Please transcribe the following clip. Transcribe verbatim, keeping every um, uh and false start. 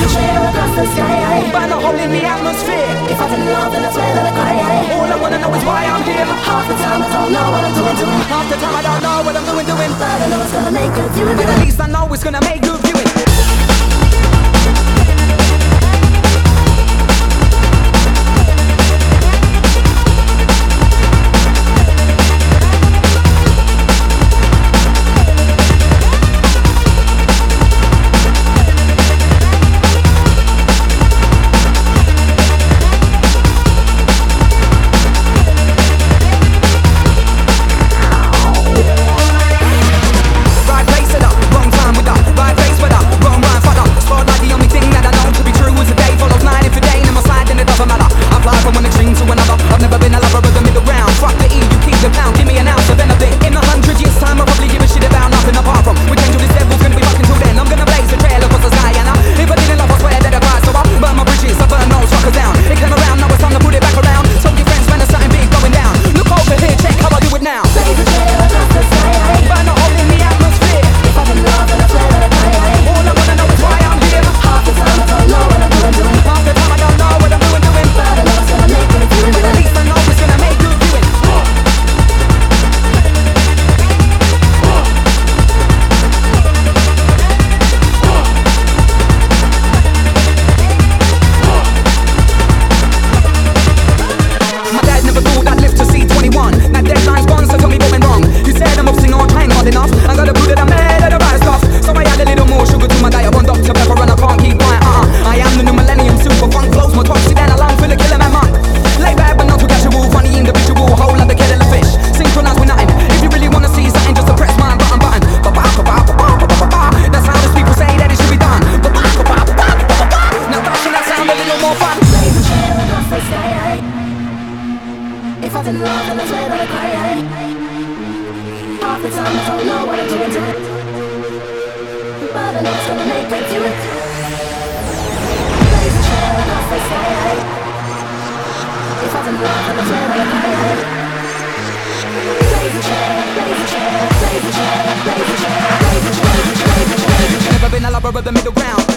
a chair across the sky. Burn a hole in the atmosphere. If I didn't love, then I swear that I cry. All I wanna know is why I'm here. Half the time I don't know what I'm doing, doing. Half the time I don't know what I'm doing, doing. But I know it's gonna make good viewing. But at least I know it's gonna make good viewing. If I didn't love, then I swear that I cry. Half the time I don't know what I'm doing to it. But I know it's gonna make me do it. Blaze a trail across the sky. If I didn't love, then I swear that I cry. Blaze a trail, blaze a trail, blaze a trail, blaze a trail, blaze a trail, blaze a trail. Never been a lover of the middle ground.